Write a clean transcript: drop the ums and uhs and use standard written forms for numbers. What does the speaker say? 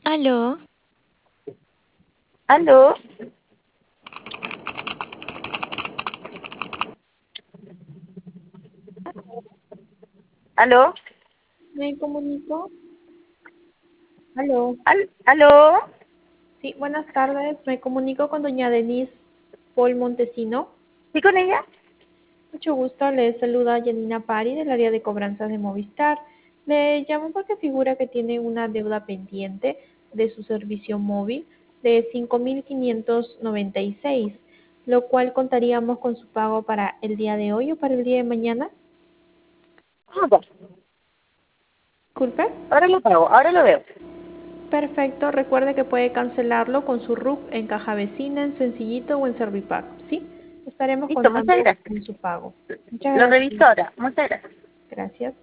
Aló, ¿Aló? ¿Aló? Me comunico. Aló. ¿Aló? Sí, buenas tardes. Me comunico con doña Denise Paul Montesino. ¿Sí con ella? Mucho gusto. Le saluda Janina Pari del área de cobranzas de Movistar. Le llamo porque figura que tiene una deuda pendiente de su servicio móvil de 5.596, lo cual contaríamos con su pago para el día de hoy o para el día de mañana. Ah, ya. Disculpe. Ahora lo pago, ahora lo veo. Perfecto, recuerde que puede cancelarlo con su RUC en caja vecina, en Sencillito o en Servipago, ¿sí? Estaremos Listo, muchas contando gracias. con su pago. Muchas Lo reviso gracias. ahora. Muchas gracias. Gracias.